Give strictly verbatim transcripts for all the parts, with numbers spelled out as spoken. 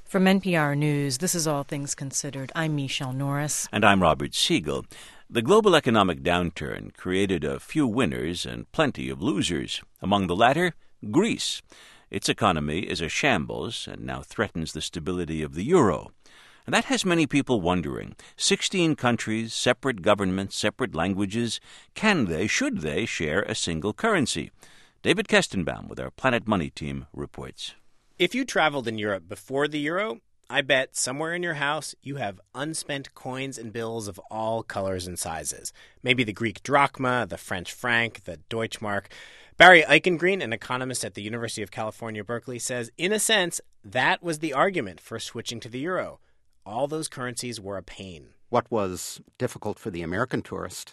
From N P R News, this is All Things Considered. I'm Michelle Norris. And I'm Robert Siegel. The global economic downturn created a few winners and plenty of losers. Among the latter, Greece. Its economy is a shambles and now threatens the stability of the euro. And that has many people wondering. Sixteen countries, separate governments, separate languages. Can they, should they, share a single currency? David Kestenbaum with our Planet Money team reports. If you traveled in Europe before the euro, I bet somewhere in your house you have unspent coins and bills of all colors and sizes. Maybe the Greek drachma, the French franc, the Deutschmark. Barry Eichengreen, an economist at the University of California, Berkeley, says, in a sense, that was the argument for switching to the euro. All those currencies were a pain. What was difficult for the American tourist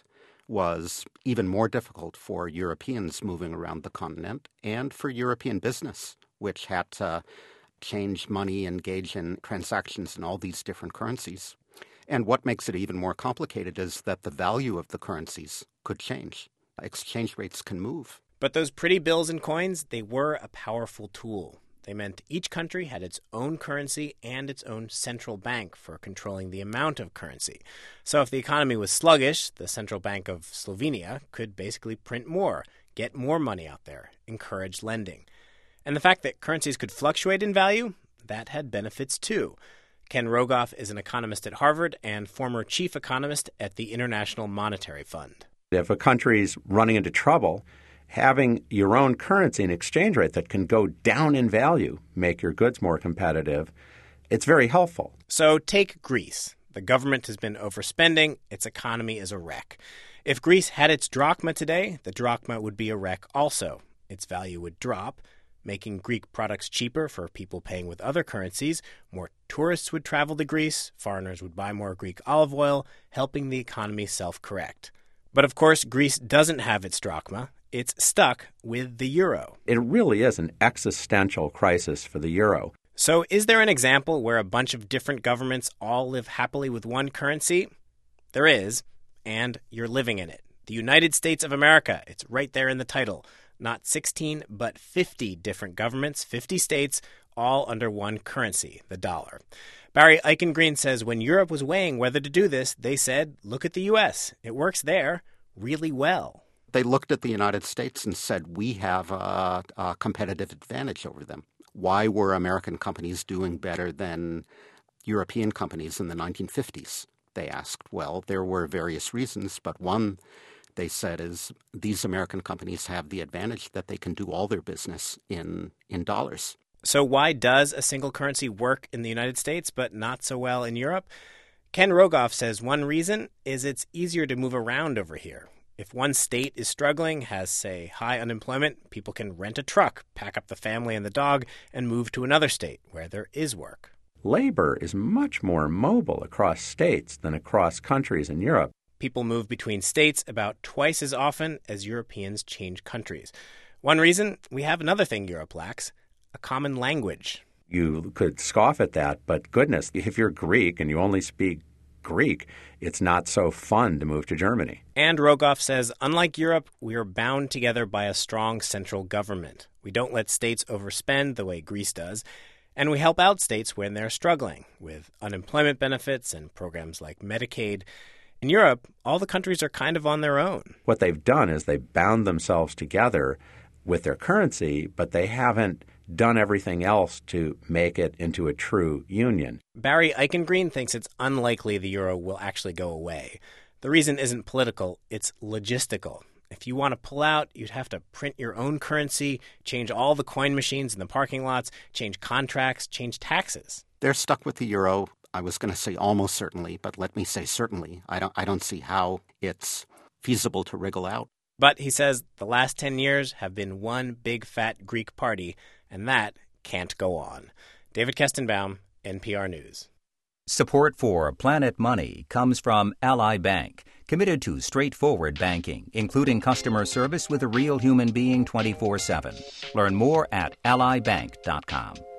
was even more difficult for Europeans moving around the continent and for European business, which had to change money, engage in transactions in all these different currencies. And what makes it even more complicated is that the value of the currencies could change. Exchange rates can move. But those pretty bills and coins, they were a powerful tool. They meant each country had its own currency and its own central bank for controlling the amount of currency. So if the economy was sluggish, the central bank of Slovenia could basically print more, get more money out there, encourage lending. And the fact that currencies could fluctuate in value, that had benefits too. Ken Rogoff is an economist at Harvard and former chief economist at the International Monetary Fund. If a country's running into trouble, having your own currency and exchange rate that can go down in value, make your goods more competitive, it's very helpful. So take Greece. The government has been overspending. Its economy is a wreck. If Greece had its drachma today, the drachma would be a wreck also. Its value would drop, making Greek products cheaper for people paying with other currencies. More tourists would travel to Greece. Foreigners would buy more Greek olive oil, helping the economy self-correct. But of course, Greece doesn't have its drachma. It's stuck with the euro. It really is an existential crisis for the euro. So is there an example where a bunch of different governments all live happily with one currency? There is, and you're living in it. The United States of America, it's right there in the title. Not sixteen, but fifty different governments, fifty states, all under one currency, the dollar. Barry Eichengreen says when Europe was weighing whether to do this, they said, look at the U S. It works there really well. They looked at the United States and said, we have a, a competitive advantage over them. Why were American companies doing better than European companies in the nineteen fifties? They asked. Well, there were various reasons, but one they said is these American companies have the advantage that they can do all their business in, in dollars. So why does a single currency work in the United States but not so well in Europe? Ken Rogoff says one reason is it's easier to move around over here. If one state is struggling, has, say, high unemployment, people can rent a truck, pack up the family and the dog, and move to another state where there is work. Labor is much more mobile across states than across countries in Europe. People move between states about twice as often as Europeans change countries. One reason, we have another thing Europe lacks, a common language. You could scoff at that, but goodness, if you're Greek and you only speak Greek, it's not so fun to move to Germany. And Rogoff says, unlike Europe, we are bound together by a strong central government. We don't let states overspend the way Greece does, and we help out states when they're struggling with unemployment benefits and programs like Medicaid. In Europe, all the countries are kind of on their own. What they've done is they've bound themselves together with their currency, but they haven't done everything else to make it into a true union. Barry Eichengreen thinks it's unlikely the euro will actually go away. The reason isn't political, it's logistical. If you want to pull out, you'd have to print your own currency, change all the coin machines in the parking lots, change contracts, change taxes. They're stuck with the euro. I was going to say almost certainly, but let me say certainly. I don't, I don't see how it's feasible to wriggle out. But he says the last ten years have been one big fat Greek party, and that can't go on. David Kestenbaum, N P R News. Support for Planet Money comes from Ally Bank, committed to straightforward banking, including customer service with a real human being twenty-four seven. Learn more at ally bank dot com.